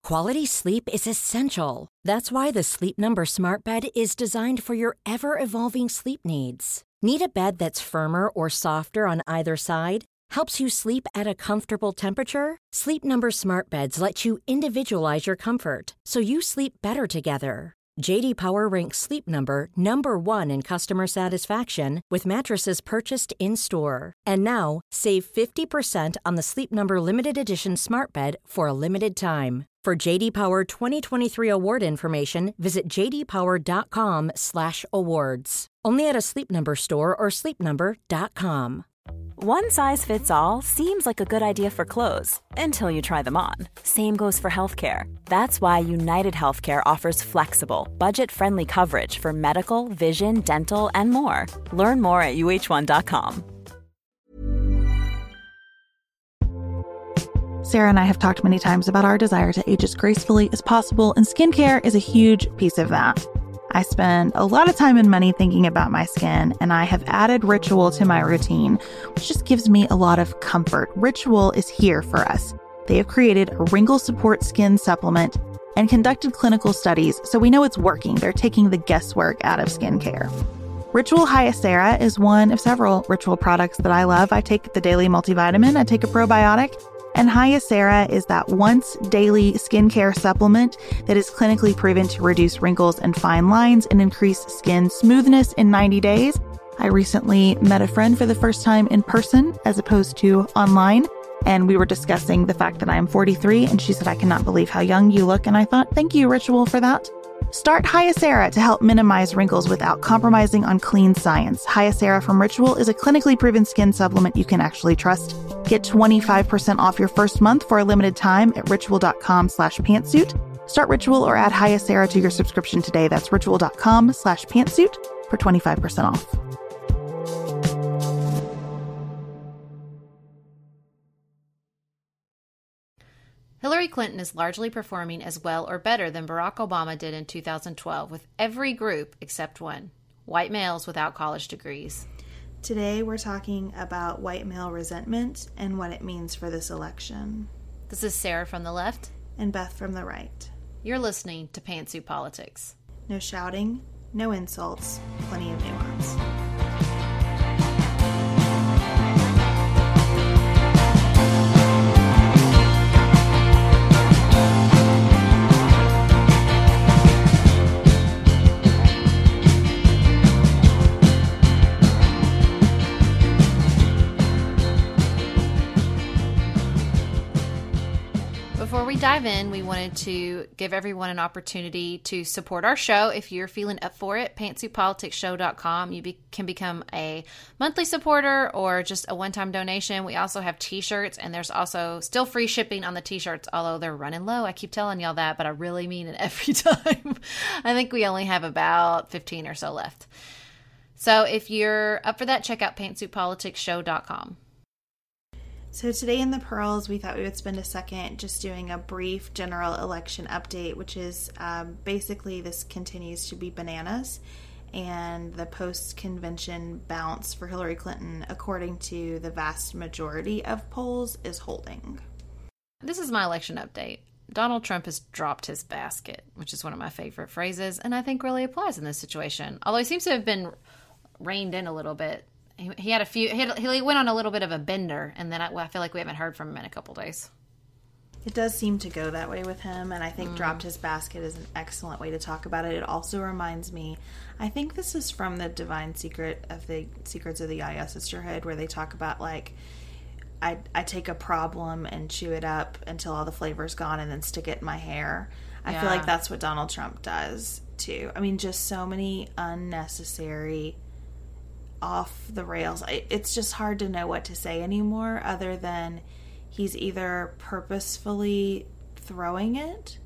Quality sleep is essential. That's why the Sleep Number Smart Bed is designed for your ever-evolving sleep needs. Need a bed that's firmer or softer on either side? Helps you sleep at a comfortable temperature? Sleep Number Smart Beds let you individualize your comfort, so you sleep better together. J.D. Power ranks Sleep Number number 1 in customer satisfaction with mattresses purchased in-store. And now, save 50% on the Sleep Number Limited Edition Smart Bed for a limited time. For J.D. Power 2023 award information, visit jdpower.com/awards. Only at a Sleep Number store or sleepnumber.com. One size fits all seems like a good idea for clothes until you try them on. Same goes for healthcare. That's why United Healthcare offers flexible, budget-friendly coverage for medical, vision, dental, and more. Learn more at uh1.com. Sarah and I have talked many times about our desire to age as gracefully as possible, and skincare is a huge piece of that. I spend a lot of time and money thinking about my skin, and I have added Ritual to my routine, which just gives me a lot of comfort. Ritual is here for us. They have created a wrinkle support skin supplement and conducted clinical studies, so we know it's working. They're taking the guesswork out of skincare. Ritual Hyacera is one of several Ritual products that I love. I take the daily multivitamin, I take a probiotic, and Hyacera is that once daily skincare supplement that is clinically proven to reduce wrinkles and fine lines and increase skin smoothness in 90 days. I recently met a friend for the first time in person as opposed to online, and we were discussing the fact that I am 43, and she said, "I cannot believe how young you look." And I thought, thank you, Ritual, for that. Start Hyacera to help minimize wrinkles without compromising on clean science. Hyacera from Ritual is a clinically proven skin supplement you can actually trust. Get 25% off your first month for a limited time at ritual.com/pantsuit. Start Ritual or add Hyacera to your subscription today. That's ritual.com/pantsuit for 25% off. Hillary Clinton is largely performing as well or better than Barack Obama did in 2012 with every group except one: white males without college degrees. Today we're talking about white male resentment and what it means for this election. This is Sarah from the left. And Beth from the right. You're listening to Pantsuit Politics. No shouting, no insults, plenty of nuance. Before we dive in, we wanted to give everyone an opportunity to support our show. If you're feeling up for it, pantsuitpoliticsshow.com. You can become a monthly supporter or just a one-time donation. We also have t-shirts, and there's also still free shipping on the t-shirts, although they're running low. I keep telling y'all that, but I really mean it every time. I think we only have about 15 or so left. So if you're up for that, check out pantsuitpoliticsshow.com. So today in the Pearls, we thought we would spend a second just doing a brief general election update, which is basically this continues to be bananas, and the post-convention bounce for Hillary Clinton, according to the vast majority of polls, is holding. This is my election update. Donald Trump has dropped his basket, which is one of my favorite phrases, and I think really applies in this situation. Although he seems to have been reined in a little bit. He had a few. He went on a little bit of a bender, and then I feel like we haven't heard from him in a couple days. It does seem to go that way with him, and I think dropped his basket is an excellent way to talk about it. It also reminds me, I think this is from the Divine Secret of the Secrets of the Yaya Sisterhood, where they talk about like, I take a problem and chew it up until all the flavor's gone, and then stick it in my hair. I feel like that's what Donald Trump does too. I mean, just so many unnecessary, off the rails. It's just hard to know what to say anymore, other than he's either purposefully throwing it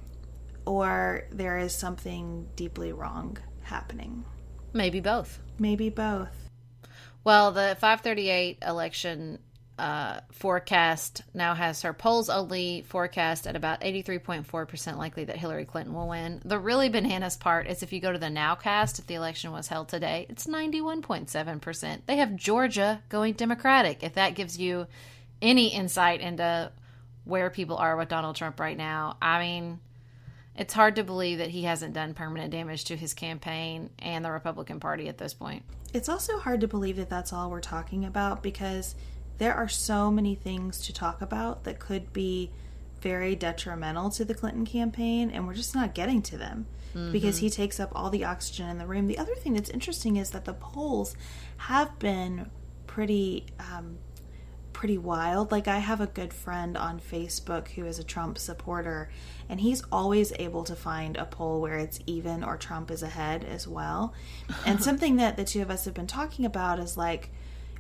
or there is something deeply wrong happening. Maybe both. Maybe both. Well, the 538 election forecast now has her polls only forecast at about 83.4% likely that Hillary Clinton will win. The really bananas part is if you go to the Nowcast, if the election was held today, it's 91.7%. They have Georgia going Democratic. If that gives you any insight into where people are with Donald Trump right now, I mean, it's hard to believe that he hasn't done permanent damage to his campaign and the Republican Party at this point. It's also hard to believe that that's all we're talking about, because there are so many things to talk about that could be very detrimental to the Clinton campaign, and we're just not getting to them because he takes up all the oxygen in the room. The other thing that's interesting is that the polls have been pretty wild. Like, I have a good friend on Facebook who is a Trump supporter, and he's always able to find a poll where it's even or Trump is ahead as well. And something that the two of us have been talking about is, like,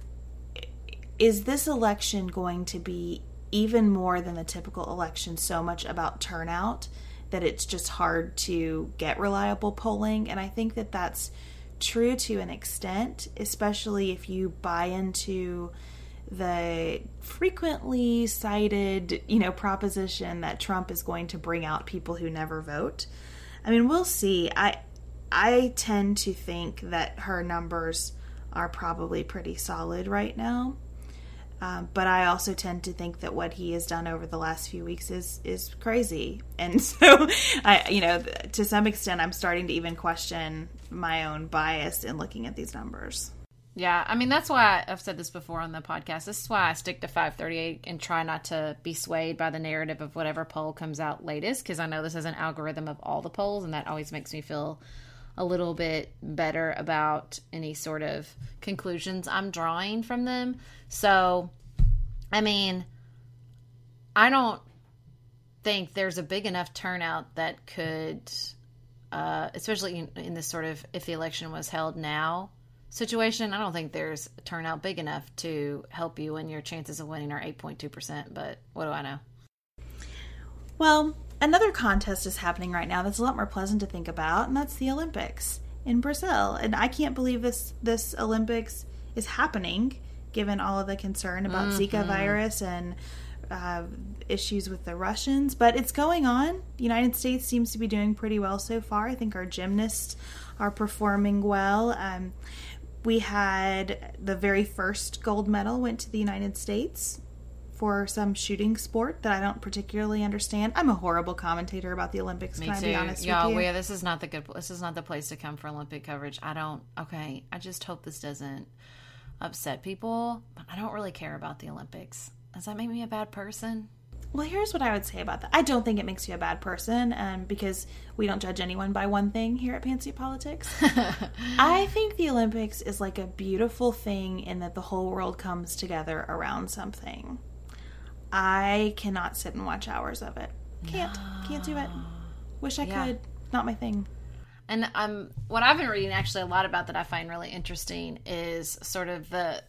is this election going to be even more than the typical election so much about turnout that it's just hard to get reliable polling? And I think that that's true to an extent, especially if you buy into the frequently cited, proposition that Trump is going to bring out people who never vote. I mean, we'll see. I tend to think that her numbers are probably pretty solid right now. But I also tend to think that what he has done over the last few weeks is crazy. And so, to some extent, I'm starting to even question my own bias in looking at these numbers. Yeah, I mean, that's why I've said this before on the podcast. This is why I stick to 538 and try not to be swayed by the narrative of whatever poll comes out latest, because I know this is an algorithm of all the polls, and that always makes me feel a little bit better about any sort of conclusions I'm drawing from them. So, I mean, I don't think there's a big enough turnout that could, especially in this sort of if the election was held now situation, I don't think there's a turnout big enough to help you when your chances of winning are 8.2%, but what do I know? Well, another contest is happening right now that's a lot more pleasant to think about, and that's the Olympics in Brazil. And I can't believe this Olympics is happening, given all of the concern about Zika virus and issues with the Russians. But it's going on. The United States seems to be doing pretty well so far. I think our gymnasts are performing well. We had the very first gold medal went to the United States for some shooting sport that I don't particularly understand. I'm a horrible commentator about the Olympics. Me can too. I be honest with you? Yeah, this is not the place to come for Olympic coverage. I just hope this doesn't upset people, but I don't really care about the Olympics. Does that make me a bad person? Well, here's what I would say about that. I don't think it makes you a bad person, because we don't judge anyone by one thing here at Pantsuit Politics. I think the Olympics is like a beautiful thing in that the whole world comes together around something. I cannot sit and watch hours of it. Can't do it. Wish I could. Not my thing. And what I've been reading actually a lot about that I find really interesting is sort of the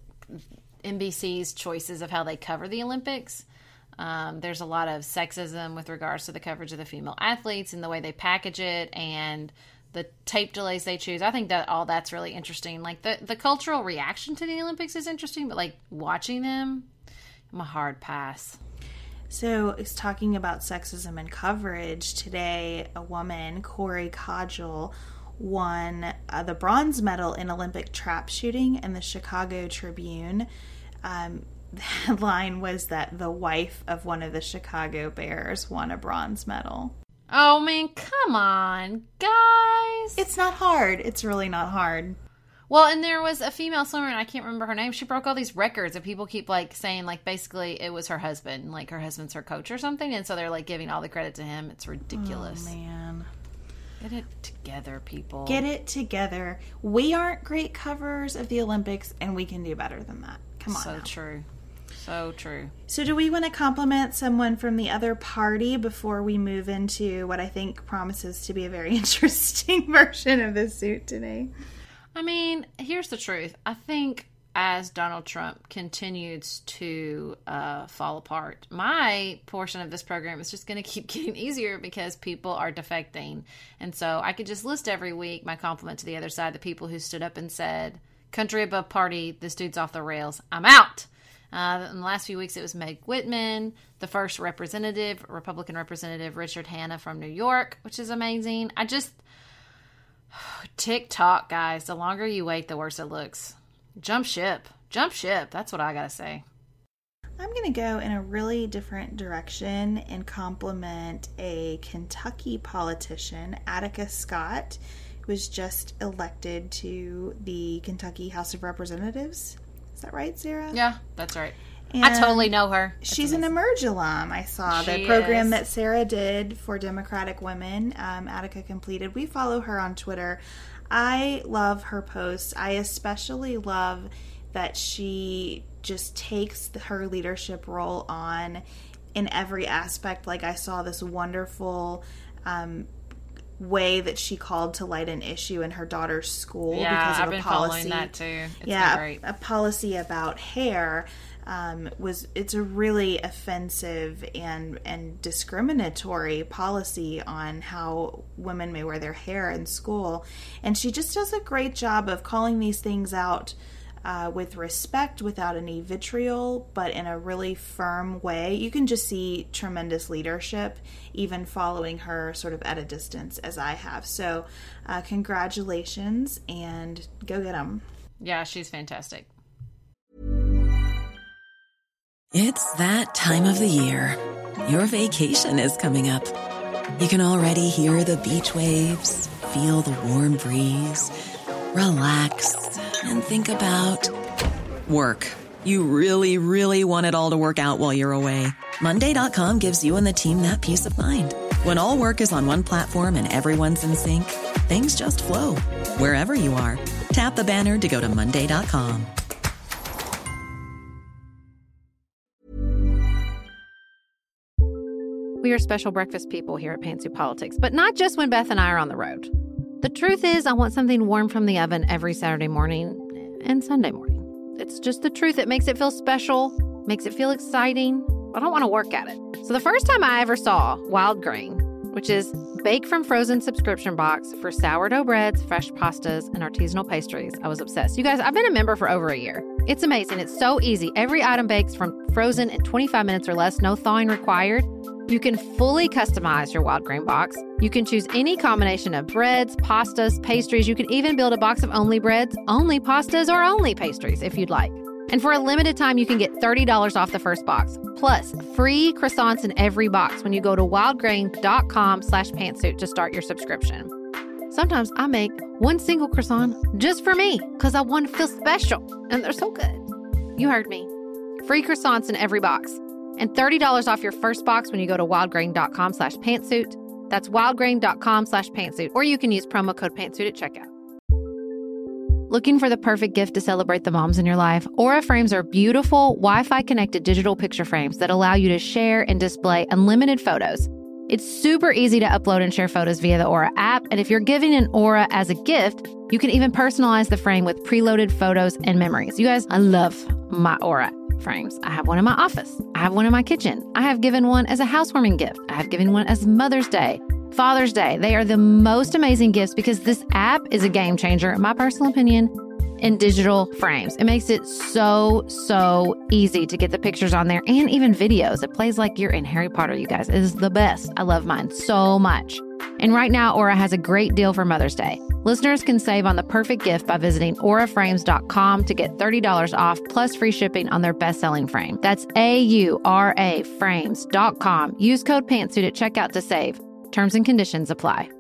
NBC's choices of how they cover the Olympics. There's a lot of sexism with regards to the coverage of the female athletes and the way they package it and the tape delays they choose. I think that all that's really interesting. Like the cultural reaction to the Olympics is interesting, but like watching them, I'm a hard pass. So it's talking about sexism and coverage. Today, a woman, Corey Codgel, won the bronze medal in Olympic trap shooting in the Chicago Tribune. The headline was that the wife of one of the Chicago Bears won a bronze medal. Oh, man, come on, guys. It's not hard. It's really not hard. Well, and there was a female swimmer, and I can't remember her name. She broke all these records, and people keep, like, saying, like, basically it was her husband. Like, her husband's her coach or something, and so they're, like, giving all the credit to him. It's ridiculous. Oh, man. Get it together, people. Get it together. We aren't great coverers of the Olympics, and we can do better than that. Come on. So now. True. So true. So do we want to compliment someone from the other party before we move into what I think promises to be a very interesting version of this suit today? I mean, here's the truth. I think as Donald Trump continues to fall apart, my portion of this program is just going to keep getting easier because people are defecting. And so I could just list every week my compliment to the other side, the people who stood up and said, country above party, this dude's off the rails, I'm out. In the last few weeks, it was Meg Whitman, the first Republican representative, Richard Hanna from New York, which is amazing. TikTok, guys, the longer you wait, the worse it looks. Jump ship. That's what I gotta say. I'm going to go in a really different direction and compliment a Kentucky politician, Attica Scott, who was just elected to the Kentucky House of Representatives. Is that right, Sarah? Yeah, that's right. And I totally know her. She's an Emerge alum. I saw the program that Sarah did for Democratic women. Attica completed. We follow her on Twitter. I love her posts. I especially love that she just takes her leadership role on in every aspect. Like, I saw this wonderful way that she called to light an issue in her daughter's school because of a policy. Following that too. It's been great. A policy about hair. It's a really offensive and discriminatory policy on how women may wear their hair in school, and she just does a great job of calling these things out with respect, without any vitriol, but in a really firm way. You can just see tremendous leadership, even following her sort of at a distance as I have. So congratulations, and go get them. Yeah, she's fantastic. It's that time of the year. Your vacation is coming up. You can already hear the beach waves, feel the warm breeze, relax, and think about work. You really, really want it all to work out while you're away. Monday.com gives you and the team that peace of mind. When all work is on one platform and everyone's in sync, things just flow. Wherever you are, tap the banner to go to Monday.com. We are special breakfast people here at Pantsuit Politics, but not just when Beth and I are on the road. The truth is, I want something warm from the oven every Saturday morning and Sunday morning. It's just the truth. It makes it feel special, makes it feel exciting. I don't want to work at it. So the first time I ever saw Wild Grain, which is bake from frozen subscription box for sourdough breads, fresh pastas, and artisanal pastries, I was obsessed. You guys, I've been a member for over a year. It's amazing. It's so easy. Every item bakes from frozen in 25 minutes or less, no thawing required. You can fully customize your Wild Grain box. You can choose any combination of breads, pastas, pastries. You can even build a box of only breads, only pastas, or only pastries if you'd like. And for a limited time, you can get $30 off the first box, plus free croissants in every box when you go to wildgrain.com/pantsuit to start your subscription. Sometimes I make one single croissant just for me because I want to feel special, and they're so good. You heard me. Free croissants in every box. And $30 off your first box when you go to wildgrain.com/pantsuit. That's wildgrain.com/pantsuit. Or you can use promo code pantsuit at checkout. Looking for the perfect gift to celebrate the moms in your life? Aura frames are beautiful, Wi-Fi connected digital picture frames that allow you to share and display unlimited photos. It's super easy to upload and share photos via the Aura app. And if you're giving an Aura as a gift, you can even personalize the frame with preloaded photos and memories. You guys, I love my Aura frames. I have one in my office. I have one in my kitchen. I have given one as a housewarming gift. I have given one as Mother's Day, Father's Day. They are the most amazing gifts because this app is a game changer, in my personal opinion, in digital frames. It makes it so easy to get the pictures on there and even videos. It plays like you're in Harry Potter, you guys. It is the best. I love mine so much. And right now, Aura has a great deal for Mother's Day. Listeners can save on the perfect gift by visiting auraframes.com to get $30 off plus free shipping on their best-selling frame. That's AURA frames.com. Use code PANTSUIT at checkout to save. Terms and conditions apply.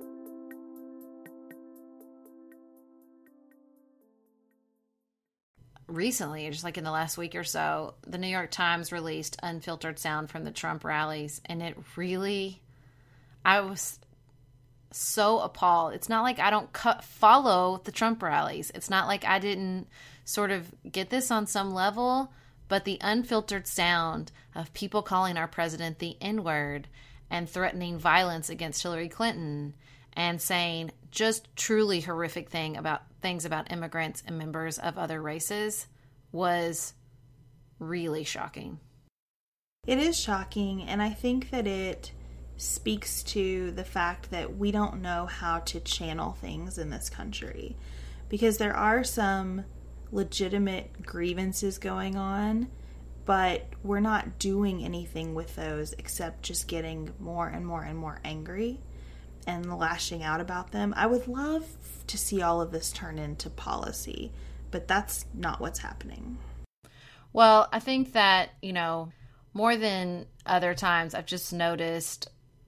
Recently, just like in the last week or so, the New York Times released unfiltered sound from the Trump rallies, and it really, I was so appalled. It's not like I don't follow the Trump rallies. It's not like I didn't sort of get this on some level, but the unfiltered sound of people calling our president the N-word and threatening violence against Hillary Clinton and saying just truly horrific things about immigrants and members of other races was really shocking. It is shocking, and I think that it speaks to the fact that we don't know how to channel things in this country, because there are some legitimate grievances going on, but we're not doing anything with those except just getting more and more and more angry and lashing out about them. I would love to see all of this turn into policy, but that's not what's happening. Well, I think that, more than other times, I've just noticed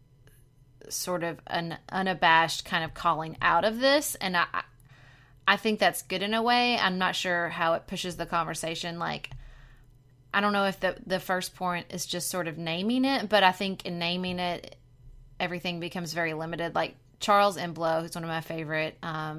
sort of an unabashed kind of calling out of this. And I think that's good in a way. I'm not sure how it pushes the conversation. Like, I don't know if the first point is just sort of naming it, but I think in naming it, everything becomes very limited. Like Charles Imblow, who's one of my favorite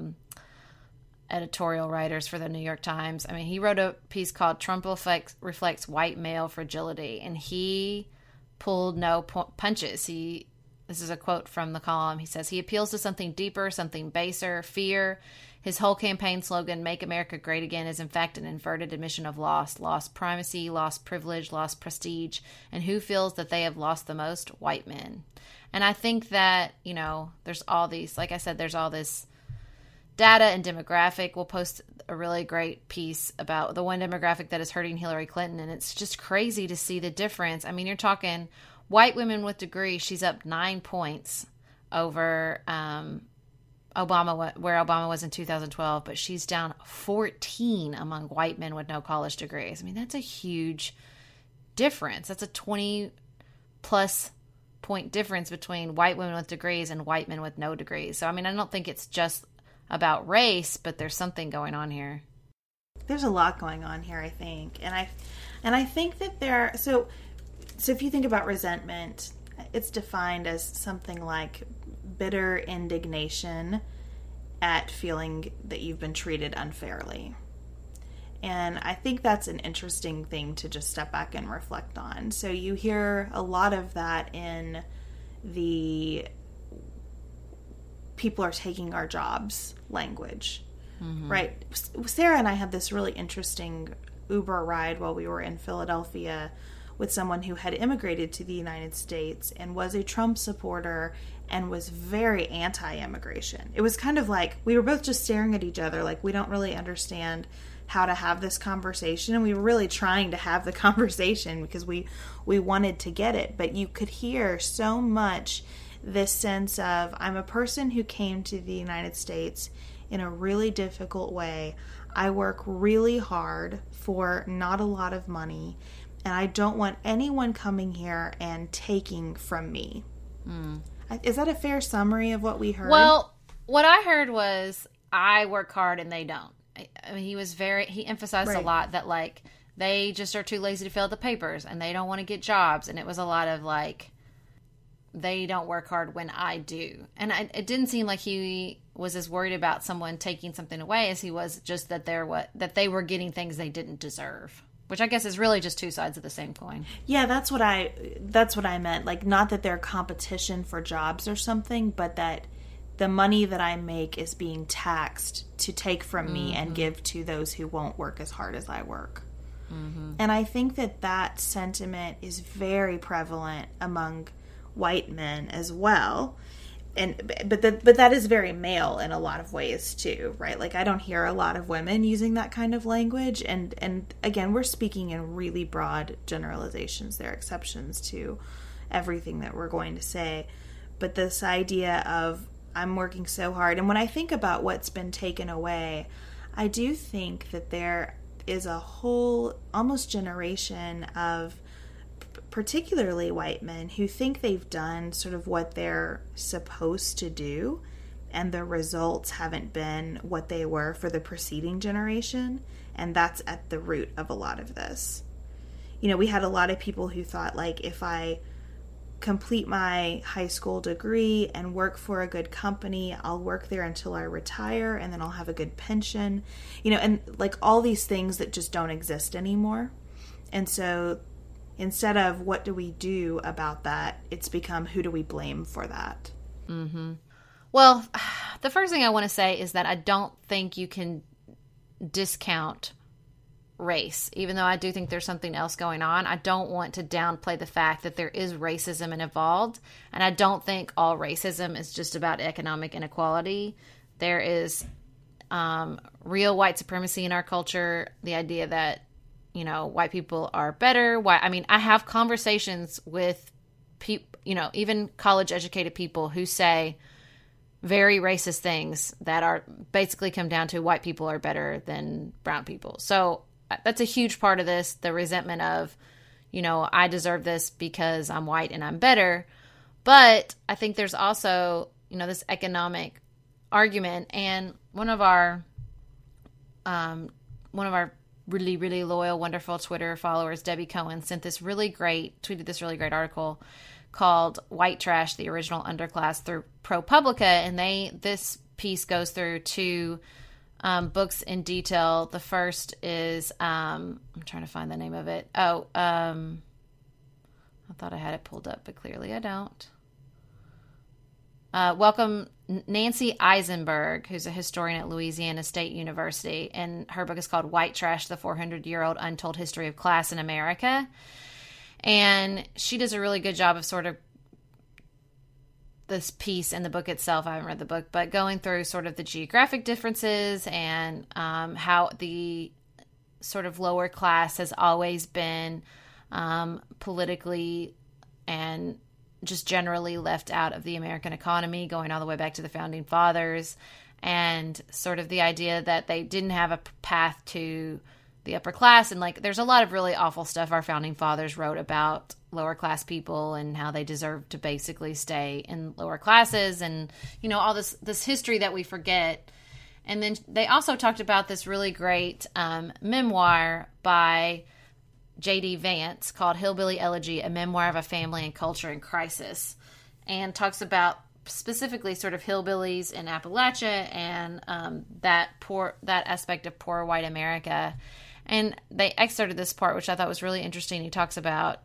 editorial writers for the New York Times. I mean, he wrote a piece called Trump reflects white male fragility, and he pulled no punches. This is a quote from the column. He says, he appeals to something deeper, something baser, fear. His whole campaign slogan, Make America Great Again, is in fact an inverted admission of lost primacy, lost privilege, lost prestige. And who feels that they have lost the most? White men. And I think that, there's all these, like I said, there's all this data and demographic. We'll post a really great piece about the one demographic that is hurting Hillary Clinton. And it's just crazy to see the difference. I mean, you're talking white women with degrees. She's up 9 points over Obama, where Obama was in 2012, but she's down 14 among white men with no college degrees. I mean, that's a huge difference. That's a 20-plus point difference between white women with degrees and white men with no degrees. So, I mean, I don't think it's just about race, but there's something going on here. There's a lot going on here, I think. And I think that so if you think about resentment, it's defined as something like bitter indignation at feeling that you've been treated unfairly. And I think that's an interesting thing to just step back and reflect on. So you hear a lot of that in the people are taking our jobs language, right? Sarah and I had this really interesting Uber ride while we were in Philadelphia with someone who had immigrated to the United States and was a Trump supporter and was very anti-immigration. It was kind of like we were both just staring at each other like we don't really understand how to have this conversation, and we were really trying to have the conversation because we wanted to get it. But you could hear so much this sense of, I'm a person who came to the United States in a really difficult way. I work really hard for not a lot of money, and I don't want anyone coming here and taking from me. Is that a fair summary of what we heard? Well, what I heard was, I work hard and they don't. I mean, he emphasized a lot that, like, they just are too lazy to fill out the papers and they don't want to get jobs. And it was a lot of, like, they don't work hard when I do. And it didn't seem like he was as worried about someone taking something away as he was just that they were getting things they didn't deserve. Which I guess is really just two sides of the same coin. Yeah, that's what I meant. Like, not that they're competition for jobs or something, but that the money that I make is being taxed to take from me and give to those who won't work as hard as I work. And I think that sentiment is very prevalent among white men as well. But that is very male in a lot of ways too, right? Like, I don't hear a lot of women using that kind of language. And again, we're speaking in really broad generalizations. There are exceptions to everything that we're going to say. But this idea of, I'm working so hard. And when I think about what's been taken away, I do think that there is a whole almost generation of particularly white men who think they've done sort of what they're supposed to do, and the results haven't been what they were for the preceding generation. And that's at the root of a lot of this. We had a lot of people who thought, like, if I complete my high school degree and work for a good company, I'll work there until I retire, and then I'll have a good pension, and like all these things that just don't exist anymore. And so instead of what do we do about that, it's become, who do we blame for that? Well, the first thing I want to say is that I don't think you can discount race, even though I do think there's something else going on. I don't want to downplay the fact that there is racism involved, and I don't think all racism is just about economic inequality. There is real white supremacy in our culture, the idea that, white people are better. I have conversations with people, even college-educated people who say very racist things that are basically come down to white people are better than brown people. So that's a huge part of this, the resentment of, you know, I deserve this because I'm white and I'm better. But I think there's also, you know, this economic argument. And one of our really, really loyal, wonderful Twitter followers, Debbie Cohen, tweeted this really great article called White Trash, the Original Underclass through ProPublica. And this piece goes through two books in detail. The first is, I'm trying to find the name of it. I thought I had it pulled up, but clearly I don't. Welcome Nancy Eisenberg, who's a historian at Louisiana State University, and her book is called White Trash, the 400-Year-Old Untold History of Class in America. And she does a really good job of sort of this piece in the book itself. I haven't read the book, but going through sort of the geographic differences and how the sort of lower class has always been politically and just generally left out of the American economy, going all the way back to the Founding Fathers, and sort of the idea that they didn't have a path to the upper class. And like, there's a lot of really awful stuff our Founding Fathers wrote about lower class people and how they deserve to basically stay in lower classes, and, you know, all this history that we forget. And then they also talked about this really great memoir by J.D. Vance called Hillbilly Elegy, a memoir of a family and culture in crisis, and talks about specifically sort of hillbillies in Appalachia and that aspect of poor white America. And they excerpted this part, which I thought was really interesting. He talks about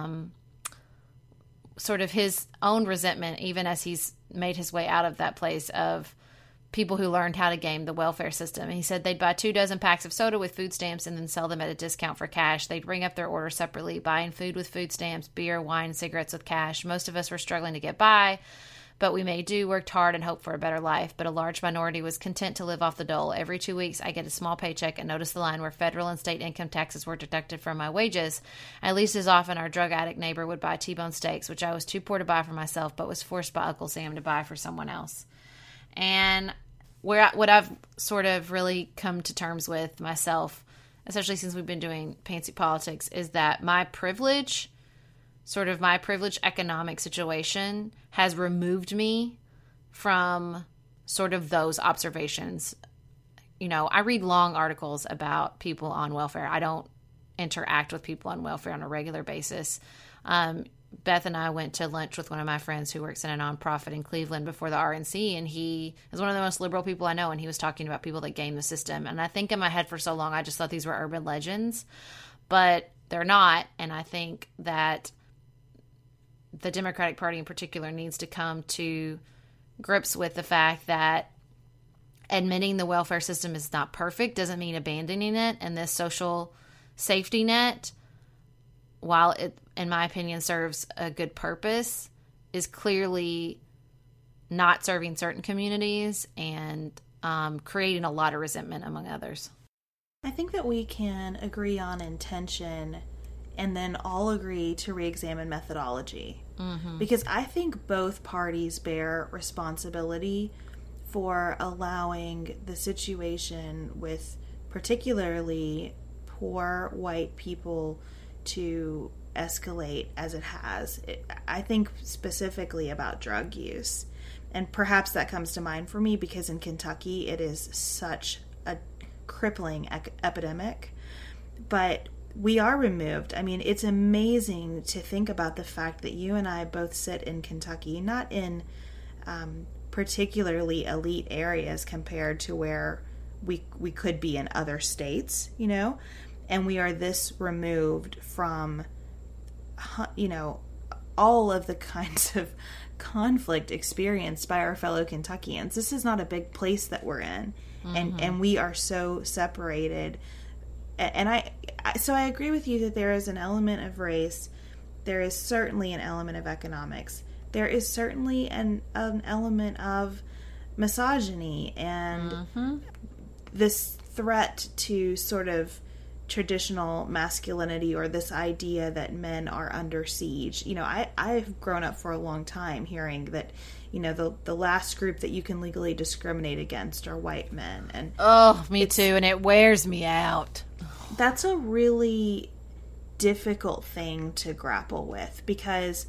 sort of his own resentment, even as he's made his way out of that place, of people who learned how to game the welfare system. And he said they'd buy 24 packs of soda with food stamps and then sell them at a discount for cash. They'd ring up their order separately, buying food with food stamps, beer, wine, cigarettes with cash. Most of us were struggling to get by, but we made do, worked hard, and hoped for a better life. But a large minority was content to live off the dole. Every 2 weeks, I get a small paycheck and notice the line where federal and state income taxes were deducted from my wages. At least as often, our drug addict neighbor would buy T-bone steaks, which I was too poor to buy for myself, but was forced by Uncle Sam to buy for someone else. And what I've sort of really come to terms with myself, especially since we've been doing Pantsuit Politics, is that my privileged economic situation has removed me from sort of those observations. You know, I read long articles about people on welfare. I don't interact with people on welfare on a regular basis. Beth and I went to lunch with one of my friends who works in a nonprofit in Cleveland before the RNC, and he is one of the most liberal people I know, and he was talking about people that game the system. And I think in my head for so long, I just thought these were urban legends, but they're not. And I think that the Democratic Party in particular needs to come to grips with the fact that admitting the welfare system is not perfect doesn't mean abandoning it. And this social safety net, while it, in my opinion, serves a good purpose, is clearly not serving certain communities and creating a lot of resentment among others. I think that we can agree on intention and then all agree to re-examine methodology. Mm-hmm. Because I think both parties bear responsibility for allowing the situation with particularly poor white people to escalate as it has. I think specifically about drug use. And perhaps that comes to mind for me because in Kentucky it is such a crippling epidemic. But we are removed. I mean, it's amazing to think about the fact that you and I both sit in Kentucky, not in particularly elite areas compared to where we could be in other states, you know, and we are this removed from, you know, all of the kinds of conflict experienced by our fellow Kentuckians. This is not a big place that we're in, mm-hmm. and we are so separated. And so I agree with you that there is an element of race. There is certainly an element of economics. There is certainly an element of misogyny and mm-hmm. this threat to sort of traditional masculinity, or this idea that men are under siege. You know, I've grown up for a long time hearing that, you know, the last group that you can legally discriminate against are white men. And oh, me too, and it wears me out. That's a really difficult thing to grapple with, because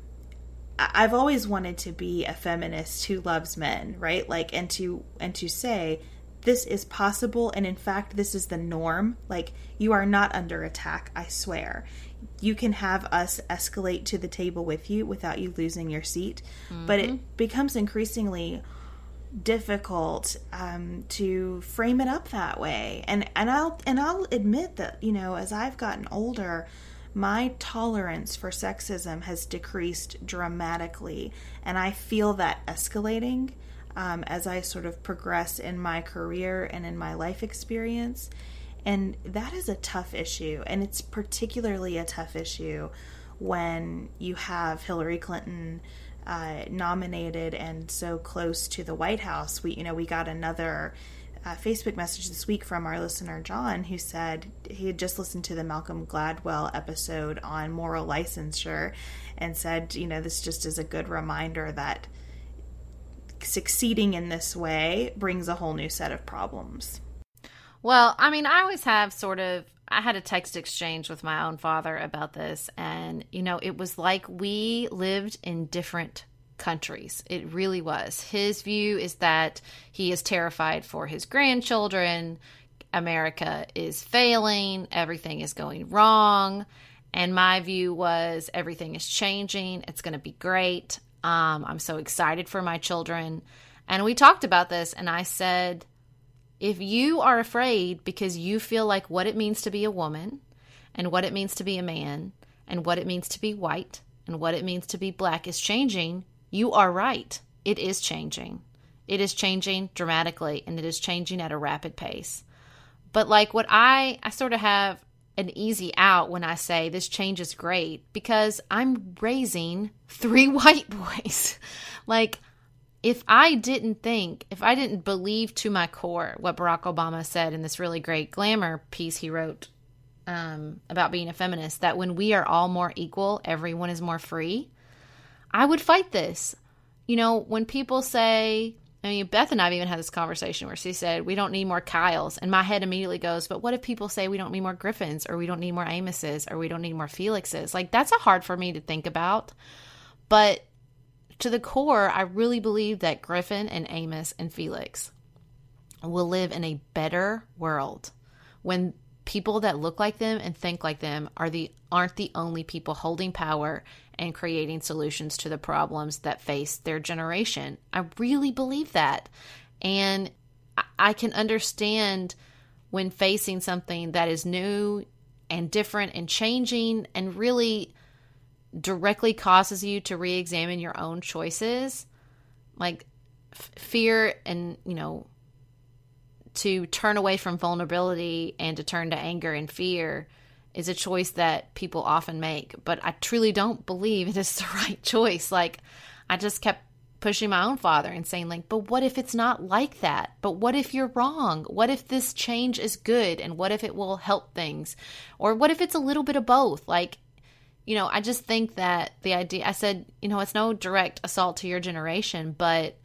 I've always wanted to be a feminist who loves men, right? Like, and to say this is possible, and in fact this is the norm. Like, you are not under attack, I swear. You can have us escalate to the table with you without you losing your seat. But it becomes increasingly difficult to frame it up that way. And I'll admit that, you know, as I've gotten older, my tolerance for sexism has decreased dramatically, and I feel that escalating as I sort of progress in my career and in my life experience. And that is a tough issue, and it's particularly a tough issue when you have Hillary Clinton nominated and so close to the White House. We got another Facebook message this week from our listener John, who said he had just listened to the Malcolm Gladwell episode on moral licensure and said, you know, this just is a good reminder that succeeding in this way brings a whole new set of problems. Well, I mean, I always have I had a text exchange with my own father about this, and, you know, it was like we lived in different countries. It really was. His view is that he is terrified for his grandchildren. America is failing. Everything is going wrong. And my view was everything is changing. It's going to be great. I'm so excited for my children. And we talked about this, and I said, if you are afraid because you feel like what it means to be a woman and what it means to be a man and what it means to be white and what it means to be black is changing, you are right. It is changing. It is changing dramatically, and it is changing at a rapid pace. But like what I sort of have an easy out when I say this change is great, because I'm raising 3 white boys. Like, if I didn't believe to my core what Barack Obama said in this really great Glamour piece he wrote about being a feminist, that when we are all more equal, everyone is more free, I would fight this. You know, when people say, I mean, Beth and I have even had this conversation where she said, we don't need more Kyles. And my head immediately goes, but what if people say we don't need more Griffins, or we don't need more Amoses, or we don't need more Felixes? Like, that's hard for me to think about. But to the core, I really believe that Griffin and Amos and Felix will live in a better world when people that look like them and think like them aren't the only people holding power and creating solutions to the problems that face their generation. I really believe that. And I can understand when facing something that is new and different and changing and really directly causes you to re-examine your own choices, like fear and, you know, to turn away from vulnerability and to turn to anger and fear is a choice that people often make. But I truly don't believe it is the right choice. Like, I just kept pushing my own father and saying, like, but what if it's not like that? But what if you're wrong? What if this change is good? And what if it will help things? Or what if it's a little bit of both? Like, you know, I just think that the idea, I said, you know, it's no direct assault to your generation, but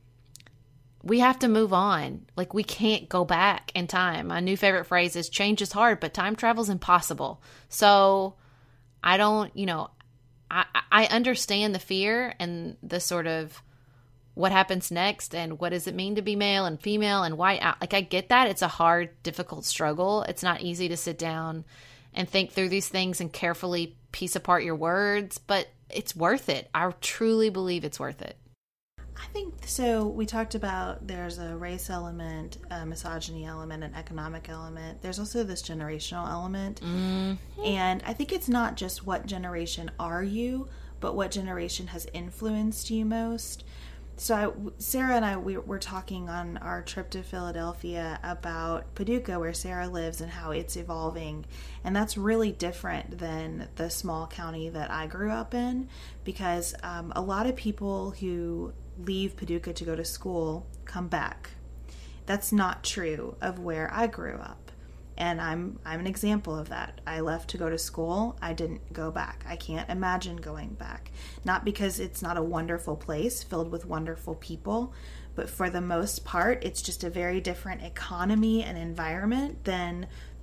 we have to move on. Like, we can't go back in time. My new favorite phrase is change is hard, but time travel is impossible. So I don't, you know, I understand the fear and the sort of what happens next and what does it mean to be male and female and white. Like, I get that. It's a hard, difficult struggle. It's not easy to sit down and think through these things and carefully piece apart your words, but it's worth it. I truly believe it's worth it. I think so. We talked about there's a race element, a misogyny element, an economic element. There's also this generational element. Mm-hmm. And I think it's not just what generation are you, but what generation has influenced you most. So Sarah and I, we were talking on our trip to Philadelphia about Paducah, where Sarah lives, and how it's evolving. And that's really different than the small county that I grew up in, because a lot of people who leave Paducah to go to school come back. That's not true of where I grew up. And I'm an example of that. I left to go to school. I didn't go back. I can't imagine going back. Not because it's not a wonderful place filled with wonderful people, but for the most part, it's just a very different economy and environment than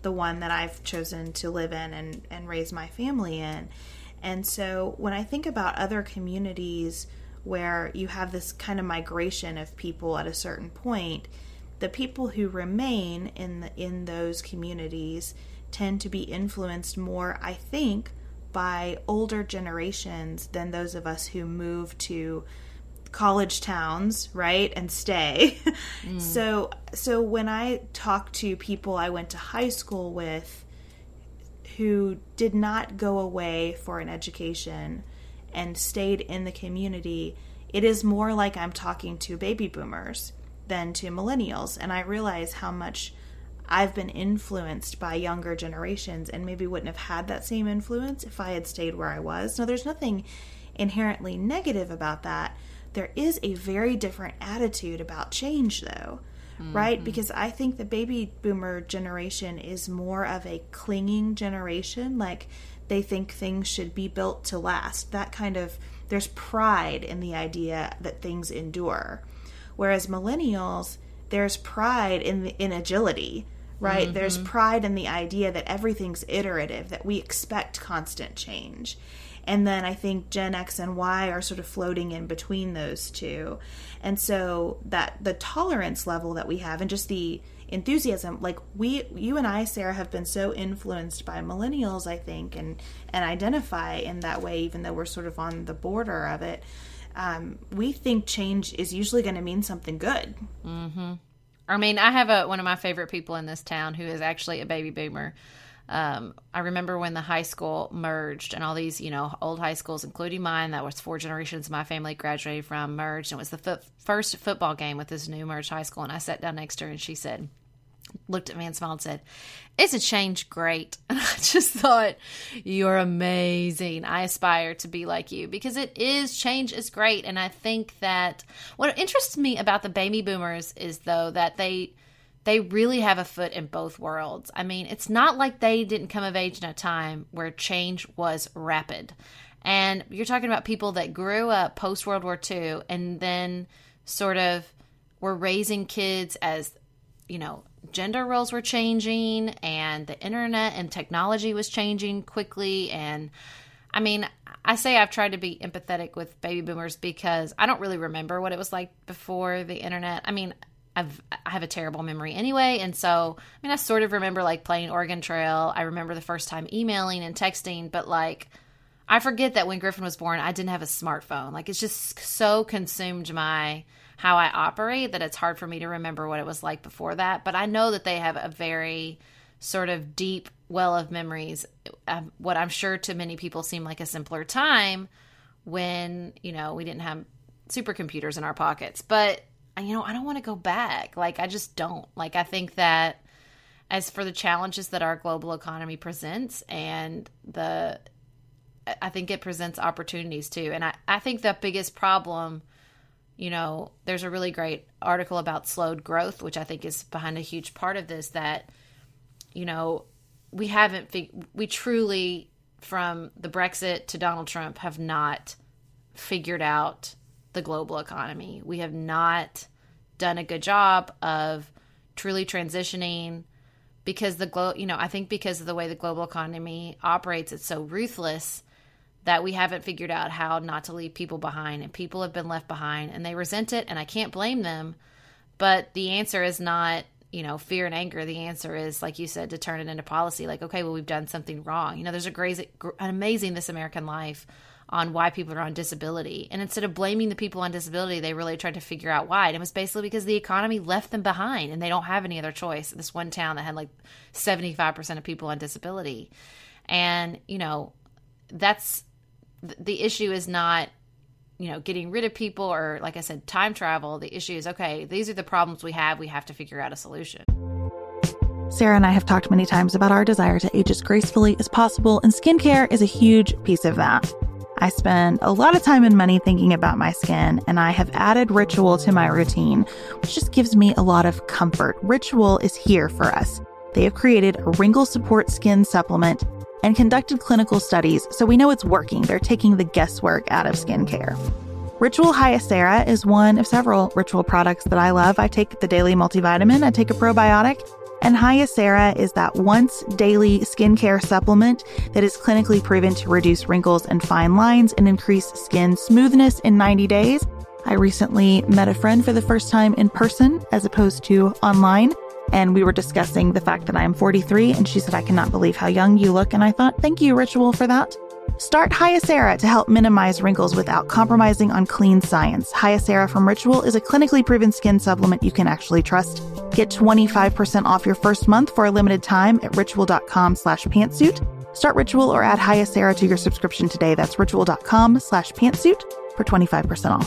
the one that I've chosen to live in and raise my family in. And so when I think about other communities where you have this kind of migration of people at a certain point, the people who remain in those communities tend to be influenced more, I think, by older generations than those of us who move to college towns, right, and stay. So when I talk to people I went to high school with who did not go away for an education and stayed in the community, it is more like I'm talking to baby boomers than to millennials. And I realize how much I've been influenced by younger generations and maybe wouldn't have had that same influence if I had stayed where I was. Now, there's nothing inherently negative about that. There is a very different attitude about change, though, right? Because I think the baby boomer generation is more of a clinging generation. Like, they think things should be built to last. That kind of, there's pride in the idea that things endure. Whereas millennials, there's pride in agility, right? There's pride in the idea that everything's iterative, that we expect constant change. And then I think Gen X and Y are sort of floating in between those two. And so that the tolerance level that we have and just the enthusiasm, like you and I, Sarah, have been so influenced by millennials, I think, and identify in that way, even though we're sort of on the border of it. We think change is usually going to mean something good. I mean, I have one of my favorite people in this town who is actually a baby boomer. I remember when the high school merged and all these, old high schools, including mine, that was 4 generations my family graduated from, merged. And it was the first football game with this new merged high school. And I sat down next to her and she looked at me and smiled and said, "It's a change, great." And I just thought, you're amazing. I aspire to be like you because change is great. And I think that what interests me about the baby boomers is, though, that they really have a foot in both worlds. I mean, it's not like they didn't come of age in a time where change was rapid. And you're talking about people that grew up post-World War II and then sort of were raising kids as, gender roles were changing and the internet and technology was changing quickly. And I mean, I say I've tried to be empathetic with baby boomers because I don't really remember what it was like before the internet. I mean, I have a terrible memory anyway. And so, I sort of remember playing Oregon Trail. I remember the first time emailing and texting, but I forget that when Griffin was born, I didn't have a smartphone. It's just so consumed how I operate that it's hard for me to remember what it was like before that. But I know that they have a very sort of deep well of memories, what I'm sure to many people seemed like a simpler time when, we didn't have supercomputers in our pockets. But I don't want to go back. I just don't. I think that as for the challenges that our global economy presents I think it presents opportunities too. And I think the biggest problem, there's a really great article about slowed growth, which I think is behind a huge part of this, that, we truly, from the Brexit to Donald Trump, have not figured out the global economy. We have not done a good job of truly transitioning because I think because of the way the global economy operates, it's so ruthless that we haven't figured out how not to leave people behind, and people have been left behind and they resent it, and I can't blame them. But the answer is not, fear and anger. The answer is, like you said, to turn it into policy. Okay, well, we've done something wrong. There's an amazing This American Life on why people are on disability. And instead of blaming the people on disability, they really tried to figure out why. And it was basically because the economy left them behind and they don't have any other choice. This one town that had 75% of people on disability. And, that's the issue is not, getting rid of people or, like I said, time travel. The issue is, okay, these are the problems we have. We have to figure out a solution. Sarah and I have talked many times about our desire to age as gracefully as possible, and skincare is a huge piece of that. I spend a lot of time and money thinking about my skin, and I have added Ritual to my routine, which just gives me a lot of comfort. Ritual is here for us. They have created a wrinkle support skin supplement and conducted clinical studies, so we know it's working. They're taking the guesswork out of skincare. Ritual Hyacera is one of several Ritual products that I love. I take the daily multivitamin, I take a probiotic, And Hyacera is that once daily skincare supplement that is clinically proven to reduce wrinkles and fine lines and increase skin smoothness in 90 days. I recently met a friend for the first time in person as opposed to online, and we were discussing the fact that I am 43, and she said, I cannot believe how young you look. And I thought, thank you, Ritual, for that. Start Hyacera to help minimize wrinkles without compromising on clean science. Hyacera from Ritual is a clinically proven skin supplement you can actually trust. Get 25% off your first month for a limited time at ritual.com/pantsuit. Start Ritual or add Hyacera to your subscription today. That's ritual.com/pantsuit for 25% off.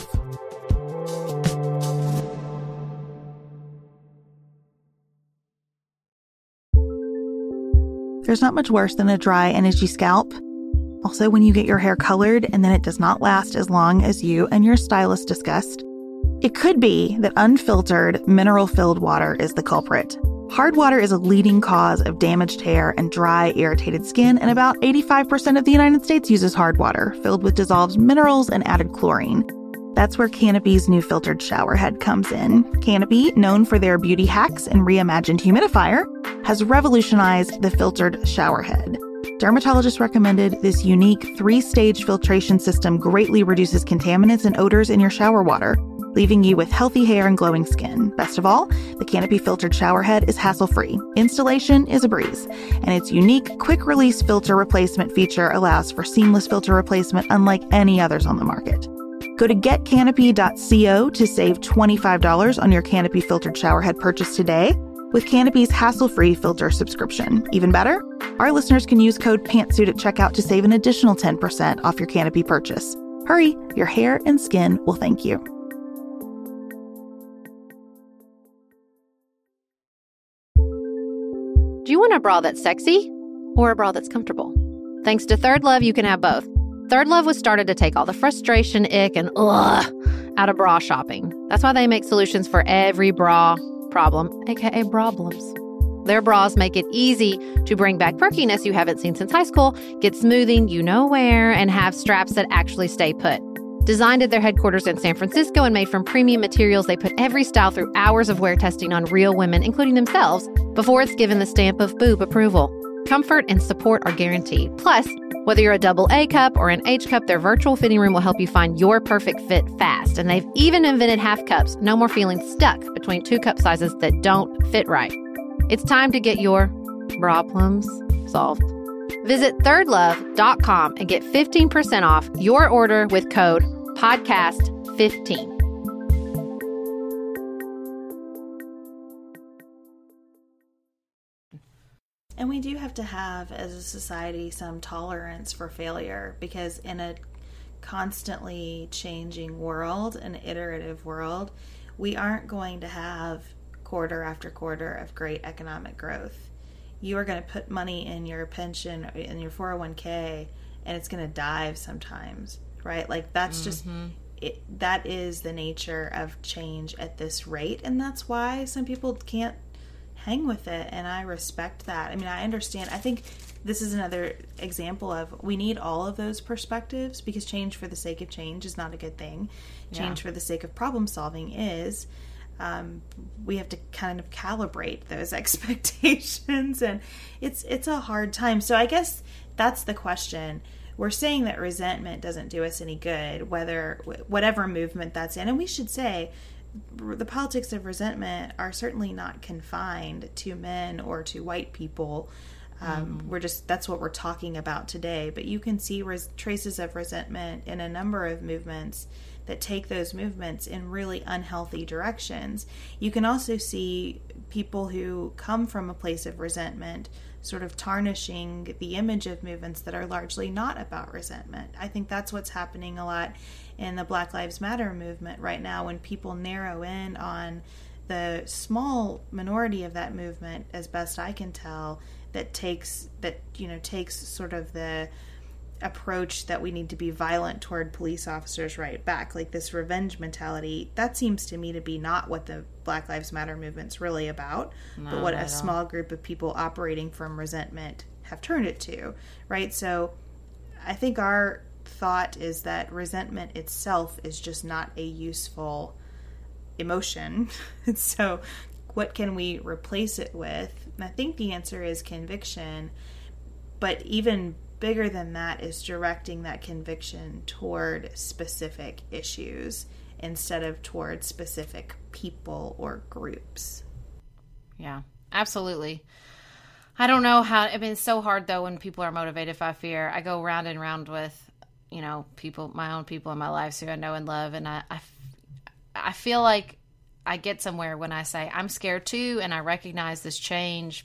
There's not much worse than a dry and itchy scalp. Also, when you get your hair colored and then it does not last as long as you and your stylist discussed. It could be that unfiltered, mineral-filled water is the culprit. Hard water is a leading cause of damaged hair and dry, irritated skin, and about 85% of the United States uses hard water, filled with dissolved minerals and added chlorine. That's where Canopy's new filtered shower head comes in. Canopy, known for their beauty hacks and reimagined humidifier, has revolutionized the filtered shower head. Dermatologists recommended this unique 3-stage filtration system greatly reduces contaminants and odors in your shower water, leaving you with healthy hair and glowing skin. Best of all, the Canopy filtered shower head is hassle-free. Installation is a breeze, and its unique quick-release filter replacement feature allows for seamless filter replacement unlike any others on the market. Go to getcanopy.co to save $25 on your Canopy filtered shower head purchase today with Canopy's hassle-free filter subscription. Even better, our listeners can use code PANTSUIT at checkout to save an additional 10% off your Canopy purchase. Hurry, your hair and skin will thank you. Do you want a bra that's sexy or a bra that's comfortable? Thanks to Third Love, you can have both. Third Love was started to take all the frustration, ick, and out of bra shopping. That's why they make solutions for every bra problem, aka problems. Their bras make it easy to bring back perkiness you haven't seen since high school, get smoothing you know where, and have straps that actually stay put. Designed at their headquarters in San Francisco and made from premium materials, they put every style through hours of wear testing on real women, including themselves, before it's given the stamp of boob approval. Comfort and support are guaranteed. Plus, whether you're a double A cup or an H cup, their virtual fitting room will help you find your perfect fit fast. And they've even invented half cups. No more feeling stuck between 2 cup sizes that don't fit right. It's time to get your problems solved. Visit thirdlove.com and get 15% off your order with code podcast15. And we do have to have, as a society, some tolerance for failure, because in a constantly changing world, an iterative world, we aren't going to have quarter after quarter of great economic growth. You are going to put money in your pension, in your 401k, and it's going to dive sometimes, right? Like that's just, that is the nature of change at this rate. And that's why some people can't hang with it, and I respect that. I mean, I understand. I think this is another example of we need all of those perspectives, because change for the sake of change is not a good thing. Change for the sake of problem solving is. We have to kind of calibrate those expectations, and it's a hard time. So I guess that's the question. We're saying that resentment doesn't do us any good, whatever movement that's in, and we should say the politics of resentment are certainly not confined to men or to white people. That's what we're talking about today. But you can see traces of resentment in a number of movements that take those movements in really unhealthy directions. You can also see people who come from a place of resentment sort of tarnishing the image of movements that are largely not about resentment. I think that's what's happening a lot in the Black Lives Matter movement right now, when people narrow in on the small minority of that movement, as best I can tell, that takes sort of the approach that we need to be violent toward police officers right back, like this revenge mentality. That seems to me to be not what the Black Lives Matter movement's really about, but what a small group of people operating from resentment have turned it to, right? So I think our thought is that resentment itself is just not a useful emotion. So what can we replace it with? And I think the answer is conviction, but even bigger than that is directing that conviction toward specific issues instead of toward specific people or groups. Yeah, absolutely. I don't know how, I mean, it's so hard though when people are motivated by fear. I go round and round with, you know, people, my own people in my life who I know and love. And I feel like I get somewhere when I say I'm scared too, and I recognize this change,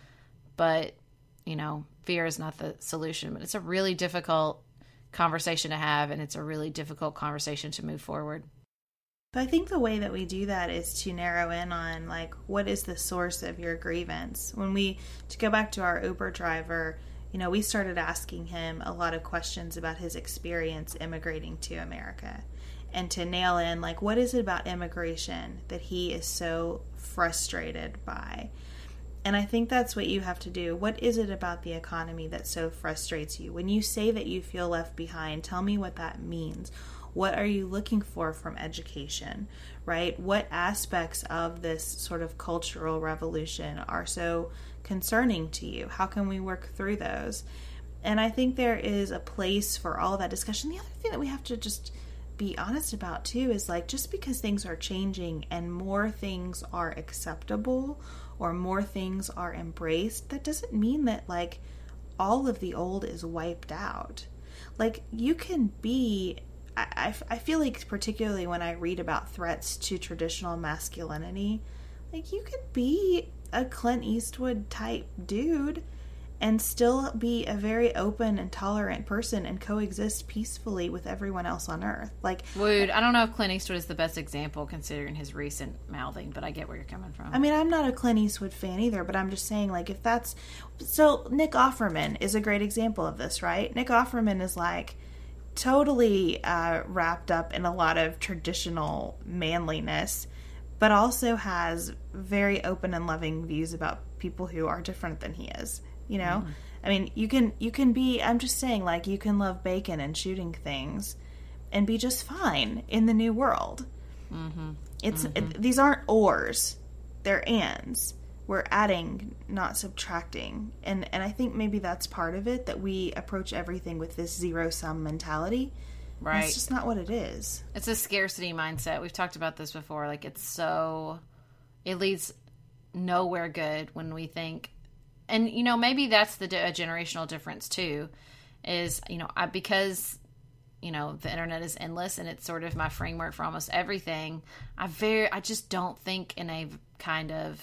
but, you know, fear is not the solution. But it's a really difficult conversation to have, and it's a really difficult conversation to move forward. But I think the way that we do that is to narrow in on, like, what is the source of your grievance? To go back to our Uber driver, you know, we started asking him a lot of questions about his experience immigrating to America, and to nail in, like, what is it about immigration that he is so frustrated by? And I think that's what you have to do. What is it about the economy that so frustrates you? When you say that you feel left behind, tell me what that means. What are you looking for from education, right? What aspects of this sort of cultural revolution are so concerning to you? How can we work through those? And I think there is a place for all of that discussion. The other thing that we have to just be honest about too is, like, just because things are changing and more things are acceptable or more things are embraced, that doesn't mean that, like, all of the old is wiped out. Like, you can be... I feel like, particularly when I read about threats to traditional masculinity, like, you could be a Clint Eastwood type dude and still be a very open and tolerant person and coexist peacefully with everyone else on Earth. Like, Wood, I don't know if Clint Eastwood is the best example considering his recent mouthing, but I get where you're coming from. I mean, I'm not a Clint Eastwood fan either, but I'm just saying, like, if that's... So, Nick Offerman is a great example of this, right? Nick Offerman is, like, totally wrapped up in a lot of traditional manliness, but also has very open and loving views about people who are different than he is. You know, I mean, you can be, I'm just saying, like, you can love bacon and shooting things and be just fine in the new world. These aren't ors, they're ands. We're adding, not subtracting. And I think maybe that's part of it, that we approach everything with this zero-sum mentality. Right. It's just not what it is. It's a scarcity mindset. We've talked about this before. Like, it leads nowhere good when we think... And, you know, maybe that's a generational difference, too, is, you know, because, you know, the internet is endless and it's sort of my framework for almost everything. I just don't think in a kind of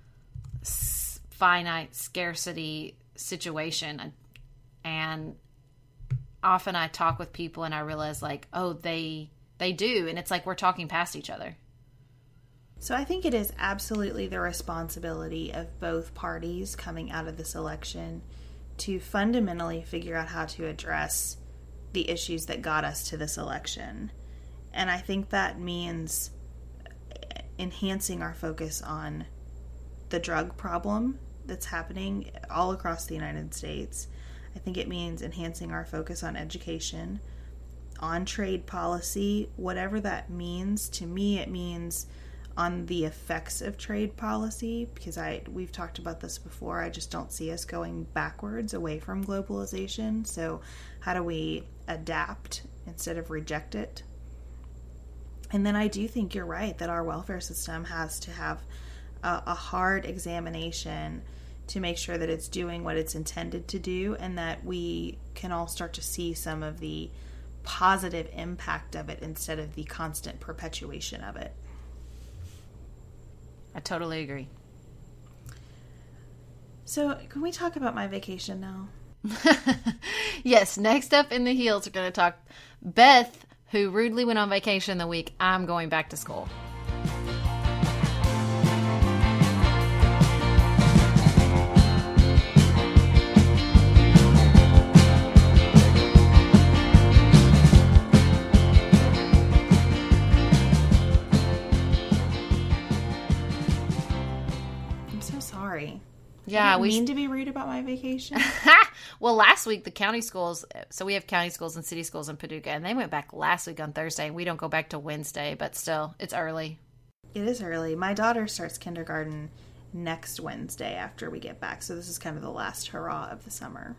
finite scarcity situation. And often I talk with people and I realize, like, oh, they do. And it's like we're talking past each other. So I think it is absolutely the responsibility of both parties coming out of this election to fundamentally figure out how to address the issues that got us to this election. And I think that means enhancing our focus on the drug problem that's happening all across the United States. I think it means enhancing our focus on education, on trade policy, whatever that means. To me, it means on the effects of trade policy, because we've talked about this before. I just don't see us going backwards away from globalization. So how do we adapt instead of reject it? And then I do think you're right that our welfare system has to have a hard examination to make sure that it's doing what it's intended to do, and that we can all start to see some of the positive impact of it instead of the constant perpetuation of it. I totally agree. So, can we talk about my vacation now? Yes, next up in the heels, we're going to talk Beth, who rudely went on vacation the week I'm going back to school. Yeah, we mean to be rude about my vacation. Well, last week the county schools, so we have county schools and city schools in Paducah, and they went back last week on Thursday. We don't go back till Wednesday, but still, it's early. It is early. My daughter starts kindergarten next Wednesday after we get back, so this is kind of the last hurrah of the summer.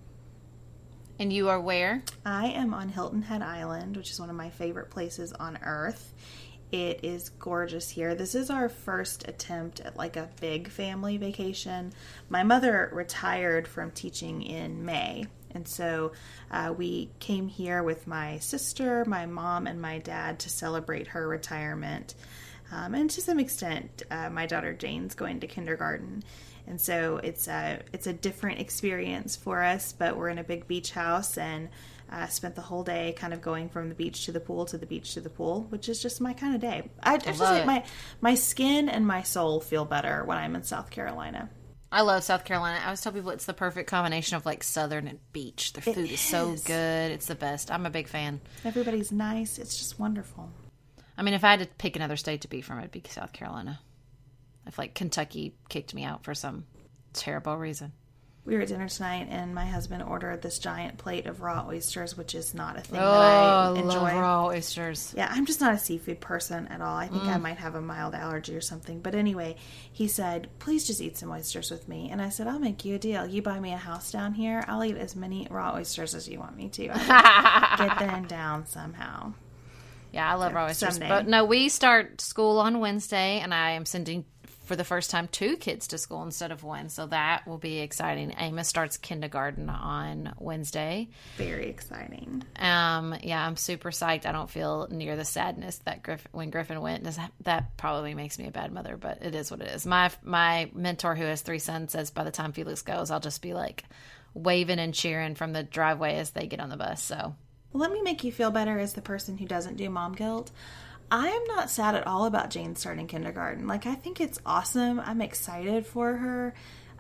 And you are where? I am on Hilton Head Island, which is one of my favorite places on earth. It is gorgeous here. This is our first attempt at like a big family vacation. My mother retired from teaching in May, and so we came here with my sister, my mom, and my dad to celebrate her retirement. And to some extent, my daughter Jane's going to kindergarten. And so it's a different experience for us, but we're in a big beach house and spent the whole day kind of going from the beach to the pool to the beach to the pool, which is just my kind of day. I have to say my skin and my soul feel better when I'm in South Carolina. I love South Carolina. I always tell people it's the perfect combination of like southern and beach. Their food is so good. It's the best. I'm a big fan. Everybody's nice. It's just wonderful. I mean, if I had to pick another state to be from, it'd be South Carolina. If like Kentucky kicked me out for some terrible reason. We were at dinner tonight, and my husband ordered this giant plate of raw oysters, which is not a thing that I enjoy. I love raw oysters. Yeah, I'm just not a seafood person at all. I think I might have a mild allergy or something. But anyway, he said, please just eat some oysters with me. And I said, I'll make you a deal. You buy me a house down here, I'll eat as many raw oysters as you want me to. Get them down somehow. Yeah, I love raw oysters. Someday. But no, we start school on Wednesday, and I am sending, for the first time, 2 kids to school instead of 1. So that will be exciting. Amos starts kindergarten on Wednesday. Very exciting. Yeah, I'm super psyched. I don't feel near the sadness that when Griffin went. That probably makes me a bad mother, but it is what it is. My mentor, who has 3 sons, says by the time Felix goes, I'll just be like waving and cheering from the driveway as they get on the bus. So. Well, let me make you feel better as the person who doesn't do mom guilt. I am not sad at all about Jane starting kindergarten. Like, I think it's awesome. I'm excited for her.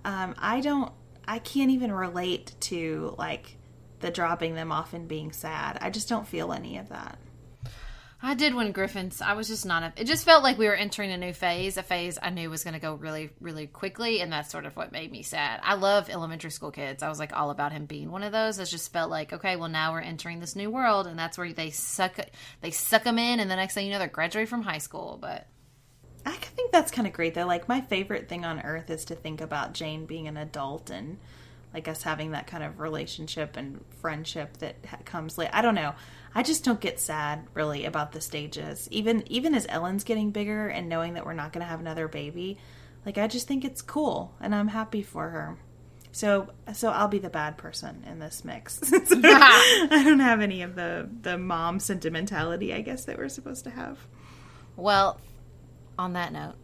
I can't even relate to, like, the dropping them off and being sad. I just don't feel any of that. I did when Griffin's. I was just not. It just felt like we were entering a new phase, a phase I knew was going to go really, really quickly, and that's sort of what made me sad. I love elementary school kids. I was like all about him being one of those. It just felt like, okay, well now we're entering this new world, and that's where they suck them in, and the next thing you know, they're graduating from high school. But I think that's kind of great, though. Like, my favorite thing on earth is to think about Jane being an adult and like us having that kind of relationship and friendship that comes later. I don't know. I just don't get sad, really, about the stages. Even as Ellen's getting bigger and knowing that we're not going to have another baby, like, I just think it's cool, and I'm happy for her. So I'll be the bad person in this mix. I don't have any of the mom sentimentality, I guess, that we're supposed to have. Well, on that note,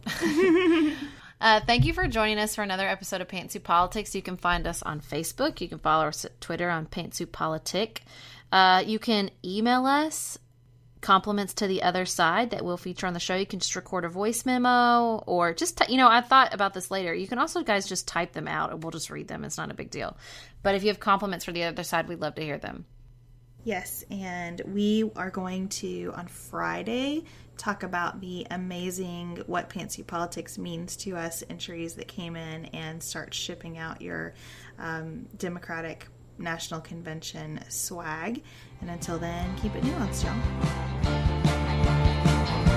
thank you for joining us for another episode of Pantsuit Politics. You can find us on Facebook. You can follow us at Twitter on Pantsuit Politic. You can email us compliments to the other side that we'll feature on the show. You can just record a voice memo or just, I thought about this later. You can also, guys, just type them out and we'll just read them. It's not a big deal. But if you have compliments for the other side, we'd love to hear them. Yes, and we are going to, on Friday, talk about the amazing What Pantsuit Politics Means to Us entries that came in and start shipping out your Democratic National Convention swag. And until then, keep it nuanced, y'all.